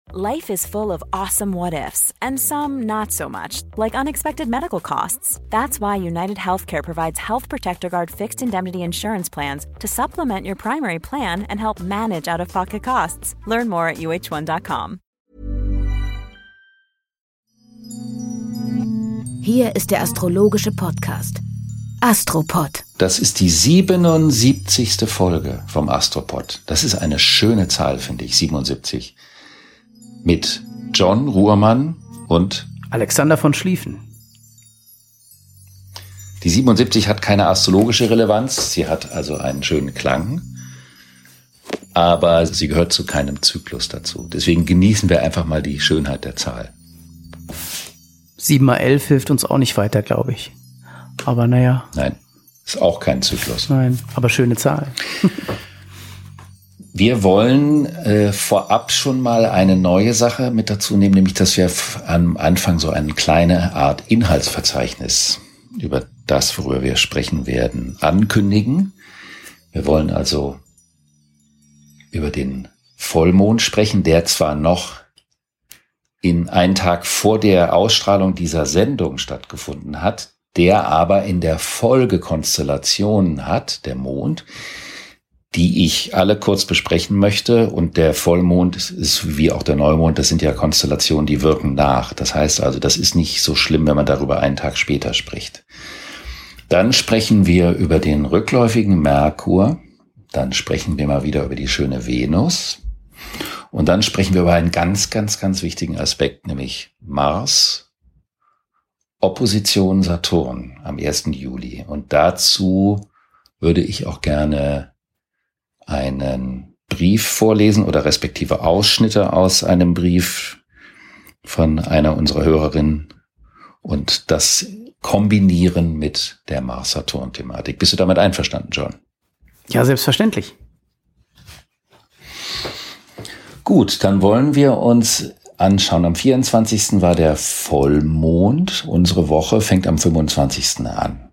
Life is full of awesome what-ifs, and some not so much, like unexpected medical costs. That's why United Healthcare provides Health Protector Guard fixed indemnity insurance plans to supplement your primary plan and help manage out-of-pocket costs. Learn more at uh1.com. Hier ist der astrologische Podcast Astropod. Das ist die 77. Folge vom Astropod. Das ist eine schöne Zahl, finde ich, 77. Mit John Ruhrmann und Alexander von Schlieffen. Die 77 hat keine astrologische Relevanz, sie hat also einen schönen Klang, aber sie gehört zu keinem Zyklus dazu. Deswegen genießen wir einfach mal die Schönheit der Zahl. 7 mal 11 hilft uns auch nicht weiter, glaube ich. Aber naja. Nein, ist auch kein Zyklus. Nein, aber schöne Zahl. Wir wollen vorab schon mal eine neue Sache mit dazu nehmen, nämlich dass wir am Anfang so eine kleine Art Inhaltsverzeichnis über das, worüber wir sprechen werden, ankündigen. Wir wollen also über den Vollmond sprechen, der zwar noch in einen Tag vor der Ausstrahlung dieser Sendung stattgefunden hat, der aber in der Folge Konstellationen hat, der Mond, die ich alle kurz besprechen möchte. Und der Vollmond ist wie auch der Neumond, das sind ja Konstellationen, die wirken nach. Das heißt also, das ist nicht so schlimm, wenn man darüber einen Tag später spricht. Dann sprechen wir über den rückläufigen Merkur. Dann sprechen wir mal wieder über die schöne Venus. Und dann sprechen wir über einen ganz, ganz, ganz wichtigen Aspekt, nämlich Mars, Opposition Saturn am 1. Juli. Und dazu würde ich auch gerne einen Brief vorlesen oder respektive Ausschnitte aus einem Brief von einer unserer Hörerinnen und das kombinieren mit der Mars-Saturn-Thematik. Bist du damit einverstanden, John? Ja, selbstverständlich. Gut, dann wollen wir uns anschauen. Am 24. war der Vollmond. Unsere Woche fängt am 25. an.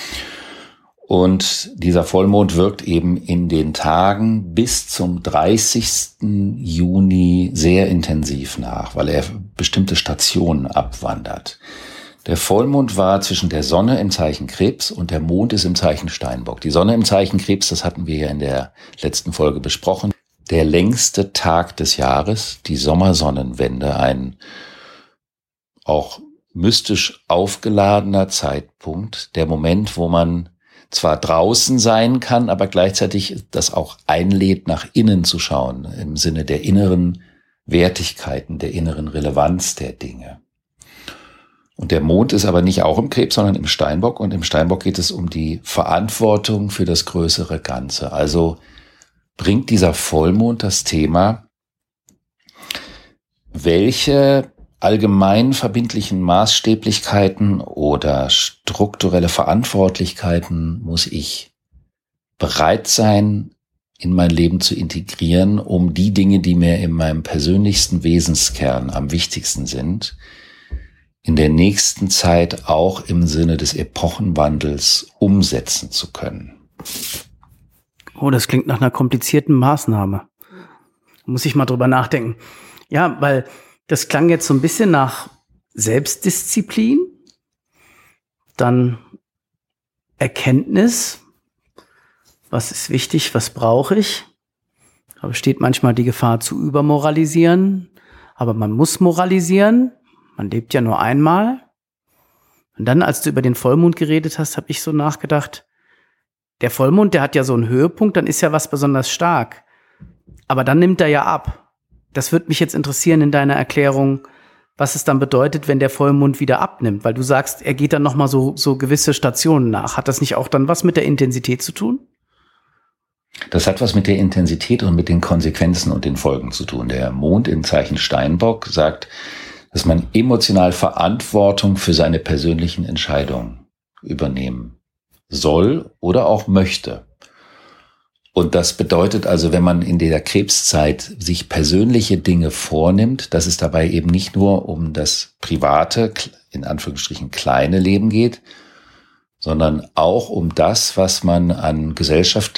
Und dieser Vollmond wirkt eben in den Tagen bis zum 30. Juni sehr intensiv nach, weil er bestimmte Stationen abwandert. Der Vollmond war zwischen der Sonne im Zeichen Krebs und der Mond ist im Zeichen Steinbock. Die Sonne im Zeichen Krebs, das hatten wir ja in der letzten Folge besprochen. Der längste Tag des Jahres, die Sommersonnenwende, ein auch mystisch aufgeladener Zeitpunkt, der Moment, wo man zwar draußen sein kann, aber gleichzeitig das auch einlädt, nach innen zu schauen, im Sinne der inneren Wertigkeiten, der inneren Relevanz der Dinge. Und der Mond ist aber nicht auch im Krebs, sondern im Steinbock. Und im Steinbock geht es um die Verantwortung für das größere Ganze. Also bringt dieser Vollmond das Thema, welche allgemein verbindlichen Maßstäblichkeiten oder strukturelle Verantwortlichkeiten muss ich bereit sein, in mein Leben zu integrieren, um die Dinge, die mir in meinem persönlichsten Wesenskern am wichtigsten sind, in der nächsten Zeit auch im Sinne des Epochenwandels umsetzen zu können. Oh, das klingt nach einer komplizierten Maßnahme. Muss ich mal drüber nachdenken. Ja, weil das klang jetzt so ein bisschen nach Selbstdisziplin, dann Erkenntnis, was ist wichtig, was brauche ich. Da besteht manchmal die Gefahr zu übermoralisieren, aber man muss moralisieren, man lebt ja nur einmal. Und dann, als du über den Vollmond geredet hast, habe ich so nachgedacht, der Vollmond, der hat ja so einen Höhepunkt, dann ist ja was besonders stark. Aber dann nimmt er ja ab. Das würde mich jetzt interessieren in deiner Erklärung, was es dann bedeutet, wenn der Vollmond wieder abnimmt. Weil du sagst, er geht dann nochmal so gewisse Stationen nach. Hat das nicht auch dann was mit der Intensität zu tun? Das hat was mit der Intensität und mit den Konsequenzen und den Folgen zu tun. Der Mond im Zeichen Steinbock sagt, dass man emotional Verantwortung für seine persönlichen Entscheidungen übernehmen soll oder auch möchte. Und das bedeutet also, wenn man in der Krebszeit sich persönliche Dinge vornimmt, dass es dabei eben nicht nur um das private, in Anführungsstrichen kleine Leben geht, sondern auch um das, was man an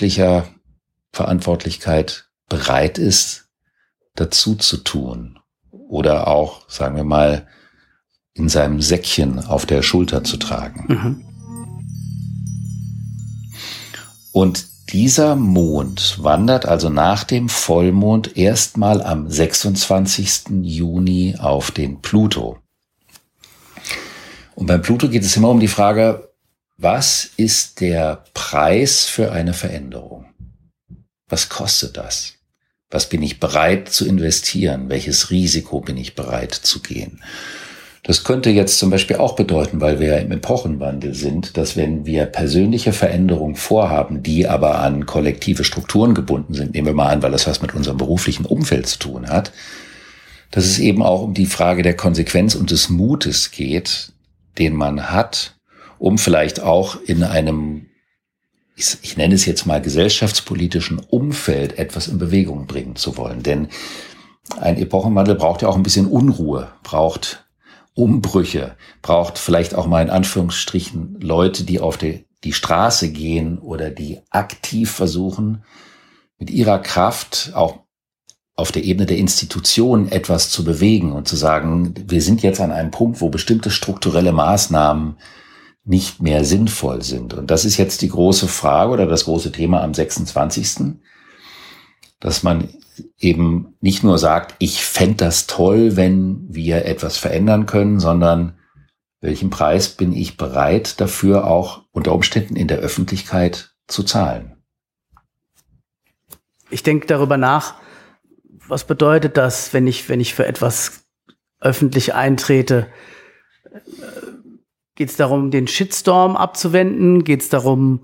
gesellschaftlicher Verantwortlichkeit bereit ist, dazu zu tun, oder auch, sagen wir mal, in seinem Säckchen auf der Schulter zu tragen. Mhm. Und dieser Mond wandert also nach dem Vollmond erstmal am 26. Juni auf den Pluto. Und beim Pluto geht es immer um die Frage, was ist der Preis für eine Veränderung? Was kostet das? Was bin ich bereit zu investieren? Welches Risiko bin ich bereit zu gehen? Das könnte jetzt zum Beispiel auch bedeuten, weil wir ja im Epochenwandel sind, dass wenn wir persönliche Veränderungen vorhaben, die aber an kollektive Strukturen gebunden sind, nehmen wir mal an, weil das was mit unserem beruflichen Umfeld zu tun hat, dass es eben auch um die Frage der Konsequenz und des Mutes geht, den man hat, um vielleicht auch in einem, ich nenne es jetzt mal gesellschaftspolitischen Umfeld etwas in Bewegung bringen zu wollen. Denn ein Epochenwandel braucht ja auch ein bisschen Unruhe, braucht Umbrüche, braucht vielleicht auch mal in Anführungsstrichen Leute, die auf die Straße gehen oder die aktiv versuchen, mit ihrer Kraft auch auf der Ebene der Institutionen etwas zu bewegen und zu sagen, wir sind jetzt an einem Punkt, wo bestimmte strukturelle Maßnahmen nicht mehr sinnvoll sind. Und das ist jetzt die große Frage oder das große Thema am 26., dass man eben nicht nur sagt, ich fände das toll, wenn wir etwas verändern können, sondern welchen Preis bin ich bereit dafür auch unter Umständen in der Öffentlichkeit zu zahlen? Ich denke darüber nach, was bedeutet das, wenn ich für etwas öffentlich eintrete? Geht es darum, den Shitstorm abzuwenden? Geht es darum,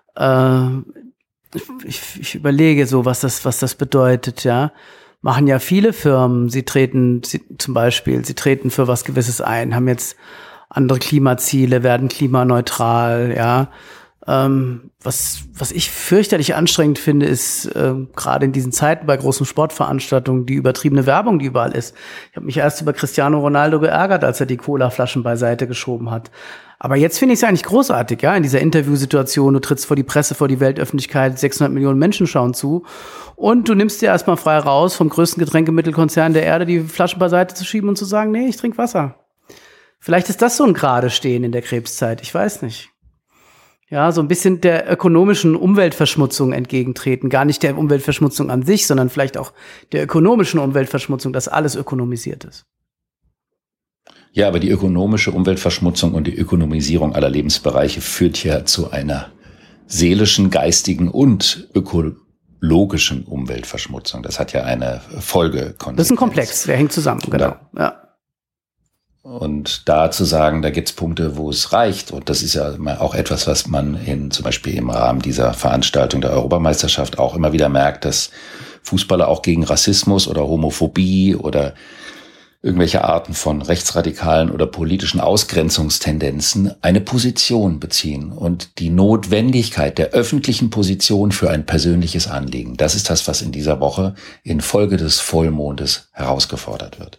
ich überlege so, was das bedeutet, ja. Machen ja viele Firmen, sie treten für was Gewisses ein, haben jetzt andere Klimaziele, werden klimaneutral, ja. Was ich fürchterlich anstrengend finde, ist gerade in diesen Zeiten bei großen Sportveranstaltungen die übertriebene Werbung, die überall ist. Ich habe mich erst über Cristiano Ronaldo geärgert, als er die Colaflaschen beiseite geschoben hat. Aber jetzt finde ich es eigentlich großartig, ja, in dieser Interviewsituation, du trittst vor die Presse, vor die Weltöffentlichkeit, 600 Millionen Menschen schauen zu und du nimmst dir erstmal frei raus, vom größten Getränkemittelkonzern der Erde die Flaschen beiseite zu schieben und zu sagen, nee, ich trinke Wasser. Vielleicht ist das so ein Geradestehen in der Krebszeit, ich weiß nicht. Ja, so ein bisschen der ökonomischen Umweltverschmutzung entgegentreten. Gar nicht der Umweltverschmutzung an sich, sondern vielleicht auch der ökonomischen Umweltverschmutzung, dass alles ökonomisiert ist. Ja, aber die ökonomische Umweltverschmutzung und die Ökonomisierung aller Lebensbereiche führt ja zu einer seelischen, geistigen und ökologischen Umweltverschmutzung. Das hat ja eine Folgekonsequenz. Das ist ein Komplex, der hängt zusammen, genau. Ja. Und da zu sagen, da gibt's Punkte, wo es reicht. Und das ist ja auch etwas, was man zum Beispiel im Rahmen dieser Veranstaltung der Europameisterschaft auch immer wieder merkt, dass Fußballer auch gegen Rassismus oder Homophobie oder irgendwelche Arten von rechtsradikalen oder politischen Ausgrenzungstendenzen eine Position beziehen und die Notwendigkeit der öffentlichen Position für ein persönliches Anliegen. Das ist das, was in dieser Woche infolge des Vollmondes herausgefordert wird.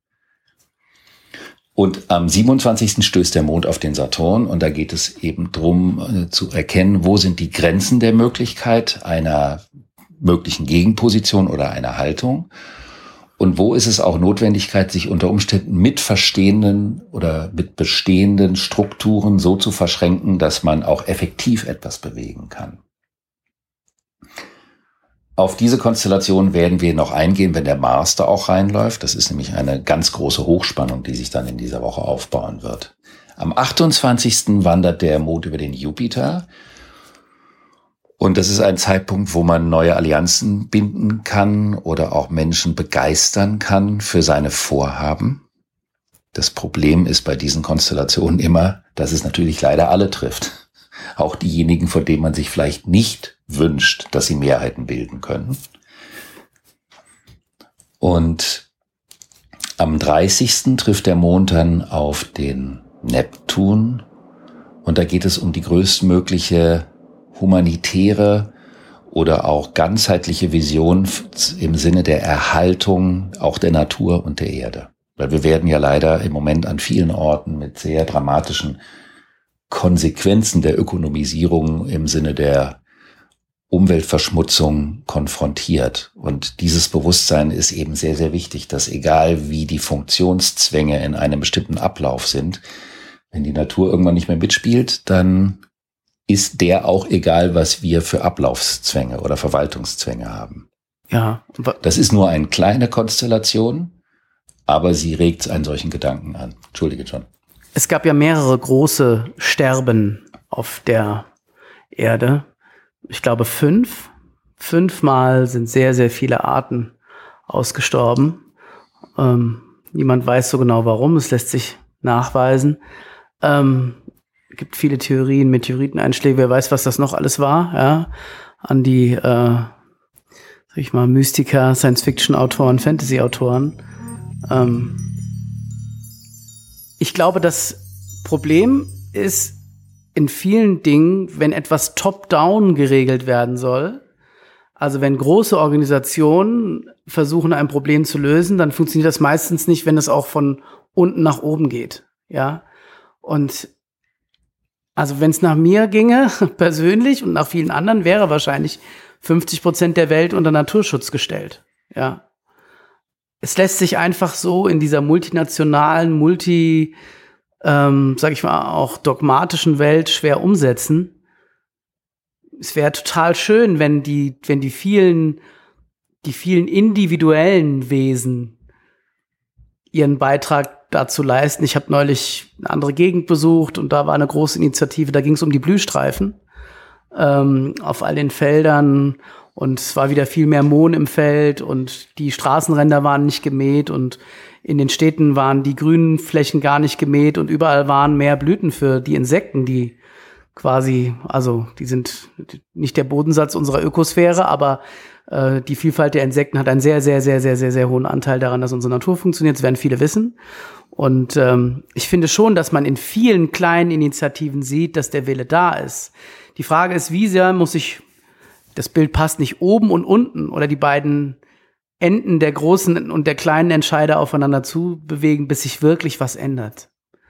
Und am 27. stößt der Mond auf den Saturn und da geht es eben drum zu erkennen, wo sind die Grenzen der Möglichkeit einer möglichen Gegenposition oder einer Haltung. Und wo ist es auch Notwendigkeit, sich unter Umständen mit verstehenden oder mit bestehenden Strukturen so zu verschränken, dass man auch effektiv etwas bewegen kann? Auf diese Konstellation werden wir noch eingehen, wenn der Mars da auch reinläuft. Das ist nämlich eine ganz große Hochspannung, die sich dann in dieser Woche aufbauen wird. Am 28. wandert der Mond über den Jupiter. Und das ist ein Zeitpunkt, wo man neue Allianzen binden kann oder auch Menschen begeistern kann für seine Vorhaben. Das Problem ist bei diesen Konstellationen immer, dass es natürlich leider alle trifft. Auch diejenigen, von denen man sich vielleicht nicht wünscht, dass sie Mehrheiten bilden können. Und am 30. trifft der Mond dann auf den Neptun. Und da geht es um die größtmögliche humanitäre oder auch ganzheitliche Vision im Sinne der Erhaltung auch der Natur und der Erde. Weil wir werden ja leider im Moment an vielen Orten mit sehr dramatischen Konsequenzen der Ökonomisierung im Sinne der Umweltverschmutzung konfrontiert. Und dieses Bewusstsein ist eben sehr, sehr wichtig, dass egal wie die Funktionszwänge in einem bestimmten Ablauf sind, wenn die Natur irgendwann nicht mehr mitspielt, dann ist der auch egal, was wir für Ablaufszwänge oder Verwaltungszwänge haben. Ja. Das ist nur eine kleine Konstellation, aber sie regt einen solchen Gedanken an. Entschuldige, John. Es gab ja mehrere große Sterben auf der Erde. Ich glaube 5. 5-mal sind sehr, sehr viele Arten ausgestorben. Niemand weiß so genau warum, es lässt sich nachweisen. Gibt viele Theorien, Meteoriteneinschläge, wer weiß, was das noch alles war, ja, an die, sag ich mal, Mystiker, Science-Fiction-Autoren, Fantasy-Autoren. Ich glaube, das Problem ist in vielen Dingen, wenn etwas top-down geregelt werden soll, also wenn große Organisationen versuchen, ein Problem zu lösen, dann funktioniert das meistens nicht, wenn es auch von unten nach oben geht, ja. Und also wenn es nach mir ginge, persönlich und nach vielen anderen, wäre wahrscheinlich 50% der Welt unter Naturschutz gestellt. Ja. Es lässt sich einfach so in dieser multinationalen, sag ich mal, auch dogmatischen Welt schwer umsetzen. Es wäre total schön, wenn die vielen individuellen Wesen ihren Beitrag dazu leisten. Ich habe neulich eine andere Gegend besucht und da war eine große Initiative, da ging es um die Blühstreifen auf all den Feldern und es war wieder viel mehr Mohn im Feld und die Straßenränder waren nicht gemäht und in den Städten waren die grünen Flächen gar nicht gemäht und überall waren mehr Blüten für die Insekten, die quasi, also die sind nicht der Bodensatz unserer Ökosphäre, aber die Vielfalt der Insekten hat einen sehr, sehr, sehr, sehr, sehr, sehr hohen Anteil daran, dass unsere Natur funktioniert. Das werden viele wissen. Und ich finde schon, dass man in vielen kleinen Initiativen sieht, dass der Wille da ist. Die Frage ist, wie sehr muss ich, das Bild passt nicht oben und unten oder die beiden Enden der großen und der kleinen Entscheider aufeinander zu bewegen, bis sich wirklich was ändert.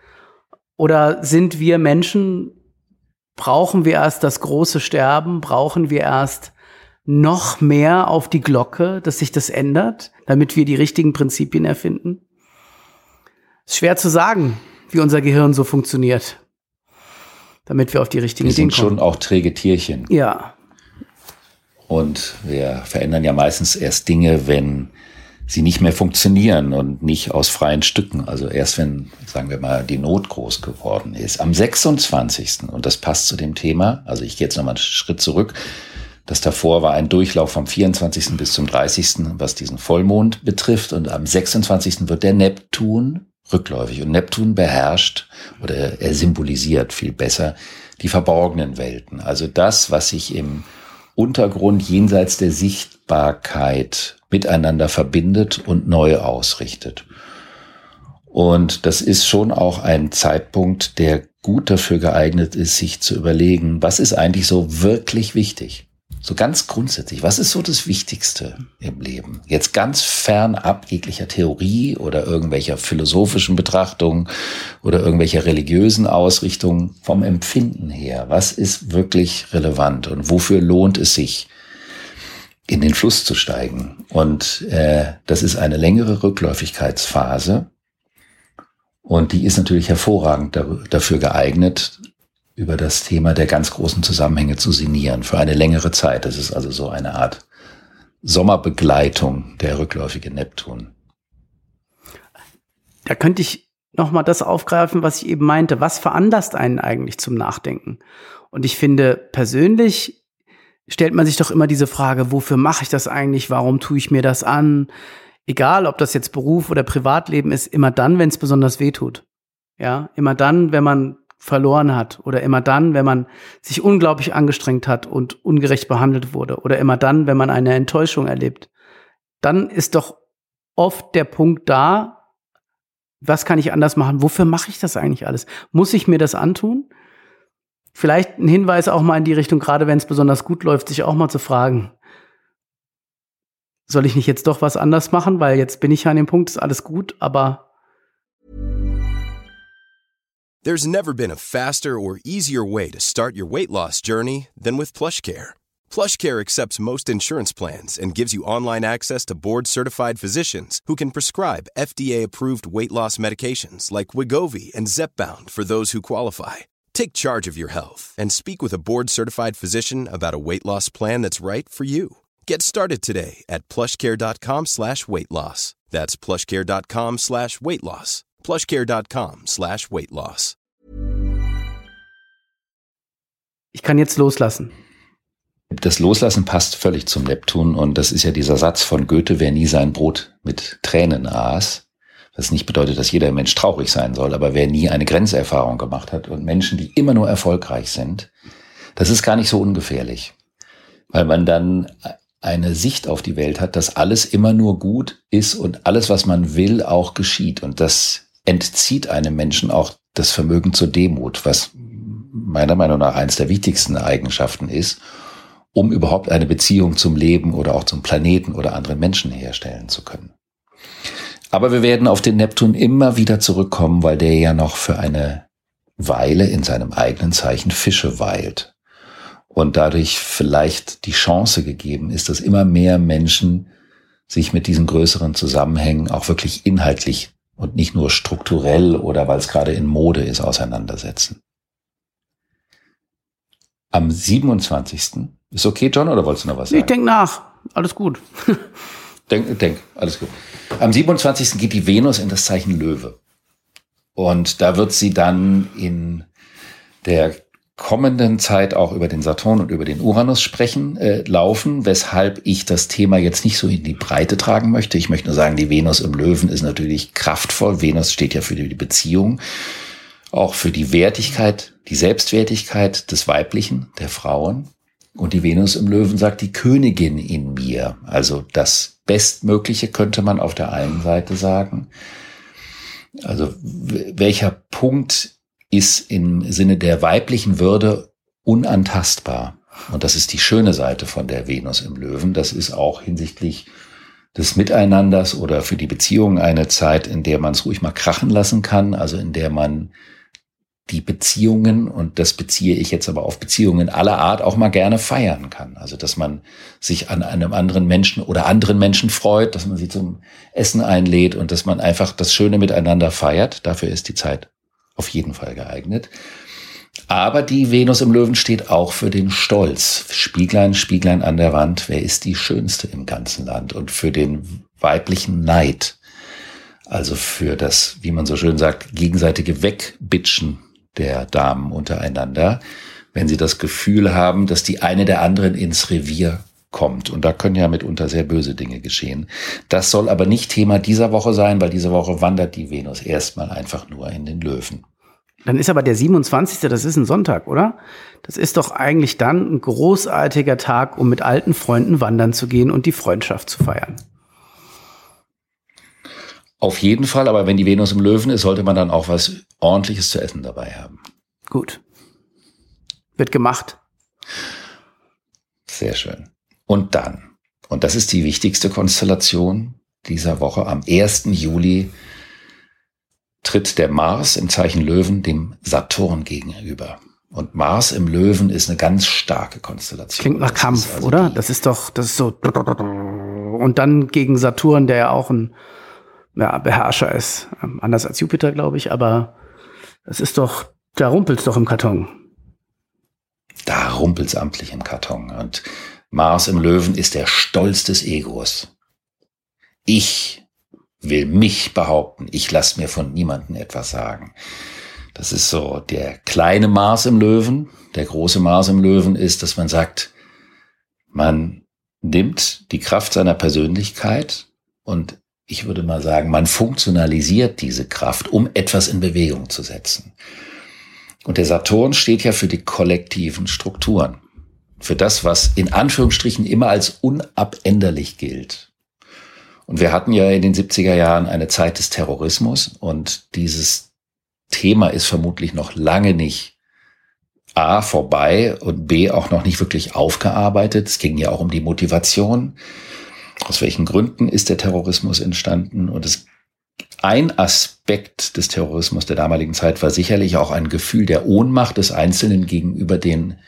Oder sind wir Menschen, brauchen wir erst das große Sterben, brauchen wir erst noch mehr auf die Glocke, dass sich das ändert, damit wir die richtigen Prinzipien erfinden? Ist schwer zu sagen, wie unser Gehirn so funktioniert, damit wir auf die richtigen Ideen kommen. Wir sind schon auch träge Tierchen. Ja. Und wir verändern ja meistens erst Dinge, wenn sie nicht mehr funktionieren und nicht aus freien Stücken. Also erst wenn, sagen wir mal, die Not groß geworden ist. Am 26. und das passt zu dem Thema, also ich gehe jetzt nochmal einen Schritt zurück, das davor war ein Durchlauf vom 24. bis zum 30., was diesen Vollmond betrifft. Und am 26. wird der Neptun rückläufig. Und Neptun beherrscht, oder er symbolisiert viel besser, die verborgenen Welten. Also das, was sich im Untergrund jenseits der Sichtbarkeit miteinander verbindet und neu ausrichtet. Und das ist schon auch ein Zeitpunkt, der gut dafür geeignet ist, sich zu überlegen, was ist eigentlich so wirklich wichtig? So ganz grundsätzlich, was ist so das Wichtigste im Leben? Jetzt ganz fernab jeglicher Theorie oder irgendwelcher philosophischen Betrachtungen oder irgendwelcher religiösen Ausrichtungen, vom Empfinden her. Was ist wirklich relevant und wofür lohnt es sich, in den Fluss zu steigen? Und das ist eine längere Rückläufigkeitsphase und die ist natürlich hervorragend dafür geeignet, über das Thema der ganz großen Zusammenhänge zu sinnieren für eine längere Zeit. Das ist also so eine Art Sommerbegleitung, der rückläufige Neptun. Da könnte ich nochmal das aufgreifen, was ich eben meinte. Was veranlasst einen eigentlich zum Nachdenken? Und ich finde, persönlich stellt man sich doch immer diese Frage, wofür mache ich das eigentlich? Warum tue ich mir das an? Egal, ob das jetzt Beruf oder Privatleben ist, immer dann, wenn es besonders wehtut. Ja, immer dann, wenn man verloren hat oder immer dann, wenn man sich unglaublich angestrengt hat und ungerecht behandelt wurde oder immer dann, wenn man eine Enttäuschung erlebt, dann ist doch oft der Punkt da, was kann ich anders machen? Wofür mache ich das eigentlich alles? Muss ich mir das antun? Vielleicht ein Hinweis auch mal in die Richtung, gerade wenn es besonders gut läuft, sich auch mal zu fragen, soll ich nicht jetzt doch was anders machen? Weil jetzt bin ich ja an dem Punkt, ist alles gut, aber There's never been a faster or easier way to start your weight loss journey than with PlushCare. PlushCare accepts most insurance plans and gives you online access to board-certified physicians who can prescribe FDA-approved weight loss medications like Wegovy and Zepbound for those who qualify. Take charge of your health and speak with a board-certified physician about a weight loss plan that's right for you. Get started today at plushcare.com/weightloss. That's plushcare.com/weightloss. plushcare.com/weightloss. Ich kann jetzt loslassen. Das Loslassen passt völlig zum Neptun und das ist ja dieser Satz von Goethe, wer nie sein Brot mit Tränen aß. Was nicht bedeutet, dass jeder Mensch traurig sein soll, aber wer nie eine Grenzerfahrung gemacht hat und Menschen, die immer nur erfolgreich sind, das ist gar nicht so ungefährlich, weil man dann eine Sicht auf die Welt hat, dass alles immer nur gut ist und alles, was man will, auch geschieht. Und das entzieht einem Menschen auch das Vermögen zur Demut, was meiner Meinung nach eines der wichtigsten Eigenschaften ist, um überhaupt eine Beziehung zum Leben oder auch zum Planeten oder anderen Menschen herstellen zu können. Aber wir werden auf den Neptun immer wieder zurückkommen, weil der ja noch für eine Weile in seinem eigenen Zeichen Fische weilt. Und dadurch vielleicht die Chance gegeben ist, dass immer mehr Menschen sich mit diesen größeren Zusammenhängen auch wirklich inhaltlich und nicht nur strukturell oder weil es gerade in Mode ist, auseinandersetzen. Am 27. Ist okay, John, oder wolltest du noch was sagen? Ich denke nach. Alles gut. Denk, alles gut. Am 27. geht die Venus in das Zeichen Löwe. Und da wird sie dann in der kommenden Zeit auch über den Saturn und über den Uranus laufen, weshalb ich das Thema jetzt nicht so in die Breite tragen möchte. Ich möchte nur sagen, die Venus im Löwen ist natürlich kraftvoll. Venus steht ja für die Beziehung, auch für die Wertigkeit, die Selbstwertigkeit des Weiblichen, der Frauen. Und die Venus im Löwen sagt, die Königin in mir. Also das Bestmögliche könnte man auf der einen Seite sagen. Also welcher Punkt ist im Sinne der weiblichen Würde unantastbar? Und das ist die schöne Seite von der Venus im Löwen. Das ist auch hinsichtlich des Miteinanders oder für die Beziehung eine Zeit, in der man es ruhig mal krachen lassen kann. Also in der man die Beziehungen, und das beziehe ich jetzt aber auf Beziehungen aller Art, auch mal gerne feiern kann. Also dass man sich an einem anderen Menschen oder anderen Menschen freut, dass man sie zum Essen einlädt und dass man einfach das Schöne miteinander feiert. Dafür ist die Zeit auf jeden Fall geeignet. Aber die Venus im Löwen steht auch für den Stolz. Spieglein, Spieglein an der Wand, wer ist die Schönste im ganzen Land? Und für den weiblichen Neid. Also für das, wie man so schön sagt, gegenseitige Wegbitschen der Damen untereinander, wenn sie das Gefühl haben, dass die eine der anderen ins Revier kommt. Und da können ja mitunter sehr böse Dinge geschehen. Das soll aber nicht Thema dieser Woche sein, weil diese Woche wandert die Venus erstmal einfach nur in den Löwen. Dann ist aber der 27., das ist ein Sonntag, oder? Das ist doch eigentlich dann ein großartiger Tag, um mit alten Freunden wandern zu gehen und die Freundschaft zu feiern. Auf jeden Fall, aber wenn die Venus im Löwen ist, sollte man dann auch was Ordentliches zu essen dabei haben. Gut. Wird gemacht. Sehr schön. Und dann, und das ist die wichtigste Konstellation dieser Woche, am 1. Juli tritt der Mars im Zeichen Löwen dem Saturn gegenüber. Und Mars im Löwen ist eine ganz starke Konstellation. Klingt nach Kampf, also oder? Das ist so. Und dann gegen Saturn, der ja auch ein Beherrscher ist. Anders als Jupiter, glaube ich, aber es ist doch, da rumpelt's doch im Karton. Da rumpelt's amtlich im Karton. Und Mars im Löwen ist der Stolz des Egos. Ich will mich behaupten. Ich lasse mir von niemandem etwas sagen. Das ist so der kleine Mars im Löwen. Der große Mars im Löwen ist, dass man sagt, man nimmt die Kraft seiner Persönlichkeit und ich würde mal sagen, man funktionalisiert diese Kraft, um etwas in Bewegung zu setzen. Und der Saturn steht ja für die kollektiven Strukturen. Für das, was in Anführungsstrichen immer als unabänderlich gilt. Und wir hatten ja in den 70er Jahren eine Zeit des Terrorismus und dieses Thema ist vermutlich noch lange nicht A, vorbei und B, auch noch nicht wirklich aufgearbeitet. Es ging ja auch um die Motivation. Aus welchen Gründen ist der Terrorismus entstanden? Und ein Aspekt des Terrorismus der damaligen Zeit war sicherlich auch ein Gefühl der Ohnmacht des Einzelnen gegenüber den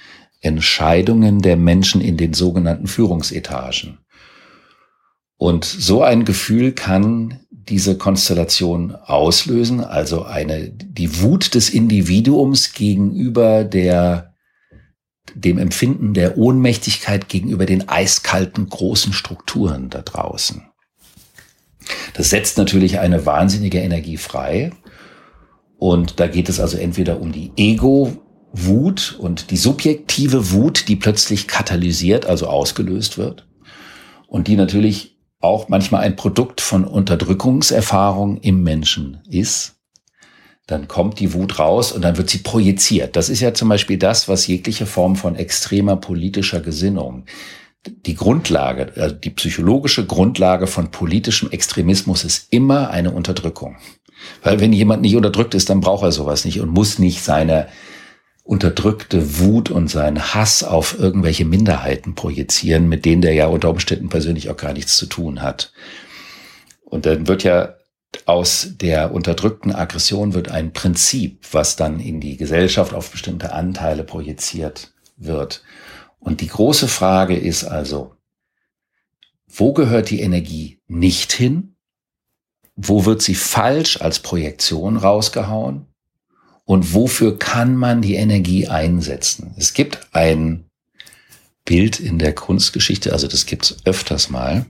Entscheidungen der Menschen in den sogenannten Führungsetagen. Und so ein Gefühl kann diese Konstellation auslösen, also die Wut des Individuums gegenüber dem Empfinden der Ohnmächtigkeit gegenüber den eiskalten großen Strukturen da draußen. Das setzt natürlich eine wahnsinnige Energie frei. Und da geht es also entweder um die Ego-Wut und die subjektive Wut, die plötzlich katalysiert, also ausgelöst wird. Und die natürlich auch manchmal ein Produkt von Unterdrückungserfahrung im Menschen ist. Dann kommt die Wut raus und dann wird sie projiziert. Das ist ja zum Beispiel das, was jegliche Form von extremer politischer Gesinnung, die Grundlage, also die psychologische Grundlage von politischem Extremismus ist immer eine Unterdrückung. Weil wenn jemand nicht unterdrückt ist, dann braucht er sowas nicht und muss nicht seine unterdrückte Wut und seinen Hass auf irgendwelche Minderheiten projizieren, mit denen der ja unter Umständen persönlich auch gar nichts zu tun hat. Und dann wird ja aus der unterdrückten Aggression wird ein Prinzip, was dann in die Gesellschaft auf bestimmte Anteile projiziert wird. Und die große Frage ist also, wo gehört die Energie nicht hin? Wo wird sie falsch als Projektion rausgehauen? Und wofür kann man die Energie einsetzen? Es gibt ein Bild in der Kunstgeschichte, also das gibt es öfters mal.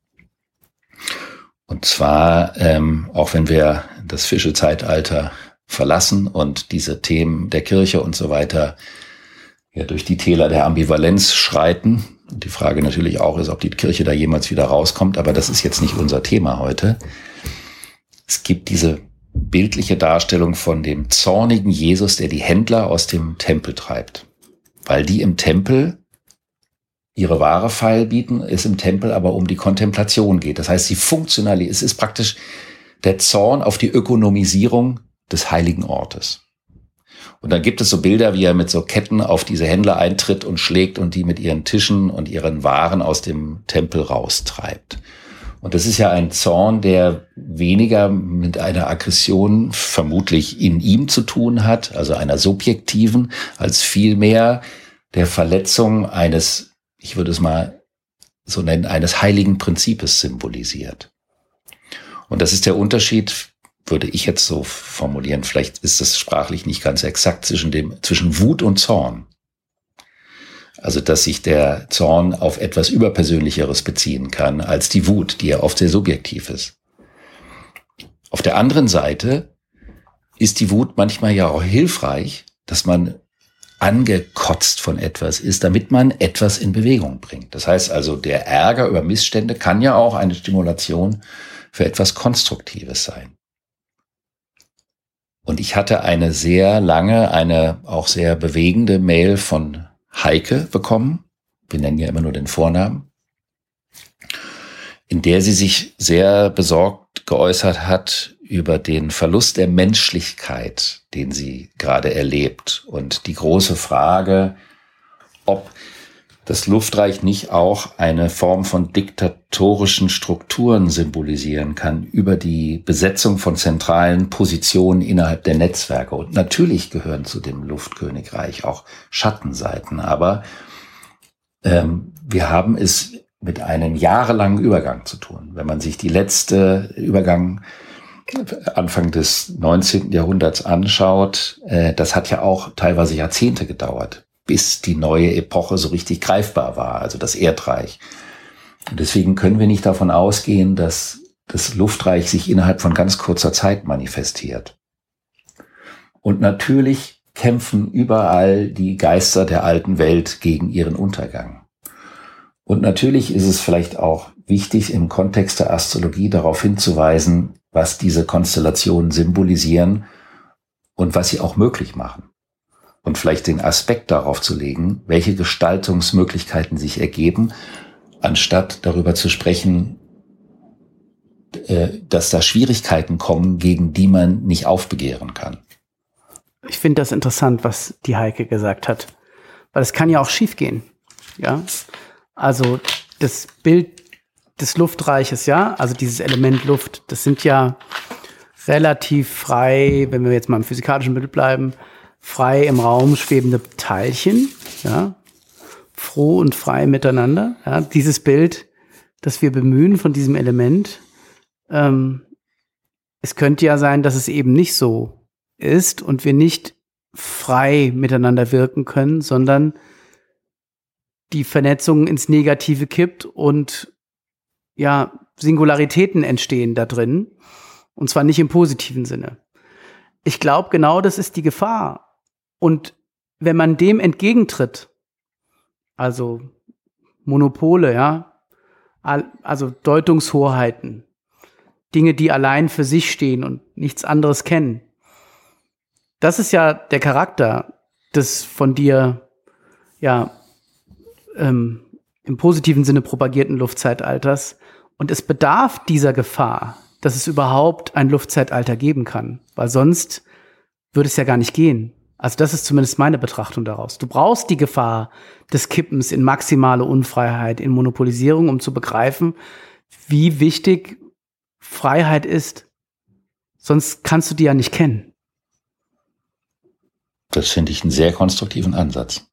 Und zwar, auch wenn wir das Fischezeitalter verlassen und diese Themen der Kirche und so weiter ja durch die Täler der Ambivalenz schreiten. Und die Frage natürlich auch ist, ob die Kirche da jemals wieder rauskommt, aber das ist jetzt nicht unser Thema heute. Es gibt diese bildliche Darstellung von dem zornigen Jesus, der die Händler aus dem Tempel treibt. Weil die im Tempel ihre Ware feilbieten, es im Tempel aber um die Kontemplation geht. Das heißt, es ist praktisch der Zorn auf die Ökonomisierung des heiligen Ortes. Und dann gibt es so Bilder, wie er mit so Ketten auf diese Händler eintritt und schlägt und die mit ihren Tischen und ihren Waren aus dem Tempel raustreibt. Und das ist ja ein Zorn, der weniger mit einer Aggression vermutlich in ihm zu tun hat, also einer subjektiven, als vielmehr der Verletzung eines, ich würde es mal so nennen, eines heiligen Prinzips symbolisiert. Und das ist der Unterschied, würde ich jetzt so formulieren, vielleicht ist das sprachlich nicht ganz exakt, zwischen Wut und Zorn. Also, dass sich der Zorn auf etwas Überpersönlicheres beziehen kann als die Wut, die ja oft sehr subjektiv ist. Auf der anderen Seite ist die Wut manchmal ja auch hilfreich, dass man angekotzt von etwas ist, damit man etwas in Bewegung bringt. Das heißt also, der Ärger über Missstände kann ja auch eine Stimulation für etwas Konstruktives sein. Und ich hatte eine sehr lange, eine auch sehr bewegende Mail von Heike bekommen, wir nennen ja immer nur den Vornamen, in der sie sich sehr besorgt geäußert hat über den Verlust der Menschlichkeit, den sie gerade erlebt. Und die große Frage, ob das Luftreich nicht auch eine Form von diktatorischen Strukturen symbolisieren kann über die Besetzung von zentralen Positionen innerhalb der Netzwerke. Und natürlich gehören zu dem Luftkönigreich auch Schattenseiten, aber wir haben es mit einem jahrelangen Übergang zu tun. Wenn man sich die letzte Übergang Anfang des 19. Jahrhunderts anschaut, das hat ja auch teilweise Jahrzehnte gedauert, bis die neue Epoche so richtig greifbar war, also das Erdreich. Und deswegen können wir nicht davon ausgehen, dass das Luftreich sich innerhalb von ganz kurzer Zeit manifestiert. Und natürlich kämpfen überall die Geister der alten Welt gegen ihren Untergang. Und natürlich ist es vielleicht auch wichtig, im Kontext der Astrologie darauf hinzuweisen, was diese Konstellationen symbolisieren und was sie auch möglich machen. Und vielleicht den Aspekt darauf zu legen, welche Gestaltungsmöglichkeiten sich ergeben, anstatt darüber zu sprechen, dass da Schwierigkeiten kommen, gegen die man nicht aufbegehren kann. Ich finde das interessant, was die Heike gesagt hat. Weil es kann ja auch schiefgehen. Ja? Also das Bild des Luftreiches, ja, also dieses Element Luft, das sind ja relativ frei, wenn wir jetzt mal im physikalischen Bild bleiben, frei im Raum schwebende Teilchen, ja, froh und frei miteinander. Ja, dieses Bild, das wir bemühen von diesem Element, es könnte ja sein, dass es eben nicht so ist und wir nicht frei miteinander wirken können, sondern die Vernetzung ins Negative kippt und ja, Singularitäten entstehen da drin. Und zwar nicht im positiven Sinne. Ich glaube, genau das ist die Gefahr. Und wenn man dem entgegentritt, also Monopole, ja, also Deutungshoheiten, Dinge, die allein für sich stehen und nichts anderes kennen, das ist ja der Charakter des von dir, ja, im positiven Sinne propagierten Luftzeitalters. Und es bedarf dieser Gefahr, dass es überhaupt ein Luftzeitalter geben kann. Weil sonst würde es ja gar nicht gehen. Also das ist zumindest meine Betrachtung daraus. Du brauchst die Gefahr des Kippens in maximale Unfreiheit, in Monopolisierung, um zu begreifen, wie wichtig Freiheit ist. Sonst kannst du die ja nicht kennen. Das finde ich einen sehr konstruktiven Ansatz.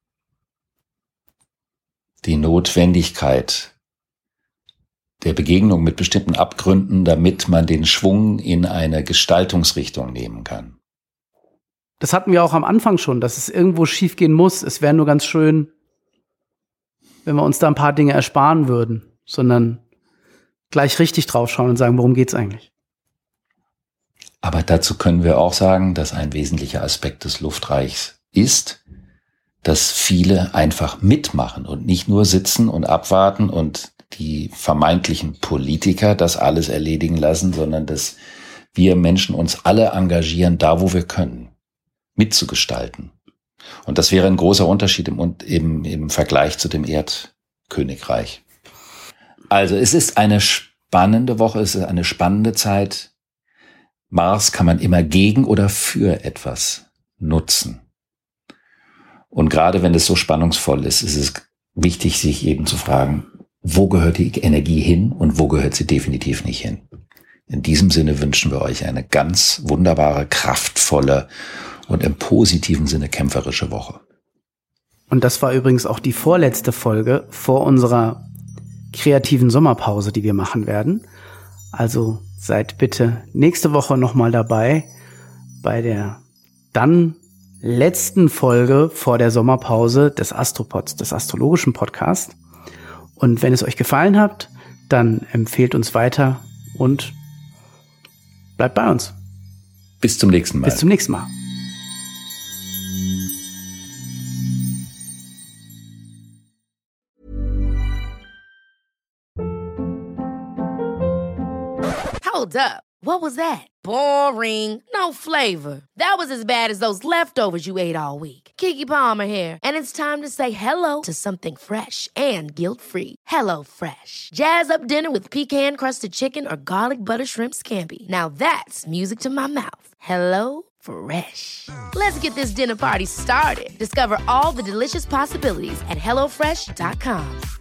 Die Notwendigkeit der Begegnung mit bestimmten Abgründen, damit man den Schwung in eine Gestaltungsrichtung nehmen kann. Das hatten wir auch am Anfang schon, dass es irgendwo schief gehen muss. Es wäre nur ganz schön, wenn wir uns da ein paar Dinge ersparen würden, sondern gleich richtig drauf schauen und sagen, worum geht's eigentlich? Aber dazu können wir auch sagen, dass ein wesentlicher Aspekt des Luftreichs ist, dass viele einfach mitmachen und nicht nur sitzen und abwarten und die vermeintlichen Politiker das alles erledigen lassen, sondern dass wir Menschen uns alle engagieren, da wo wir können, mitzugestalten. Und das wäre ein großer Unterschied im Vergleich zu dem Erdkönigreich. Also es ist eine spannende Woche, es ist eine spannende Zeit. Mars kann man immer gegen oder für etwas nutzen. Und gerade wenn es so spannungsvoll ist, ist es wichtig, sich eben zu fragen, wo gehört die Energie hin und wo gehört sie definitiv nicht hin. In diesem Sinne wünschen wir euch eine ganz wunderbare, kraftvolle und im positiven Sinne kämpferische Woche. Und das war übrigens auch die vorletzte Folge vor unserer kreativen Sommerpause, die wir machen werden. Also seid bitte nächste Woche nochmal dabei bei der dann letzten Folge vor der Sommerpause des Astropods, des astrologischen Podcasts. Und wenn es euch gefallen hat, dann empfehlt uns weiter und bleibt bei uns. Bis zum nächsten Mal. Bis zum nächsten Mal. Hold up. What was that? Boring. No flavor. That was as bad as those leftovers you ate all week. Keke Palmer here. And it's time to say hello to something fresh and guilt-free. HelloFresh. Jazz up dinner with pecan-crusted chicken or garlic butter shrimp scampi. Now that's music to my mouth. HelloFresh. Let's get this dinner party started. Discover all the delicious possibilities at HelloFresh.com.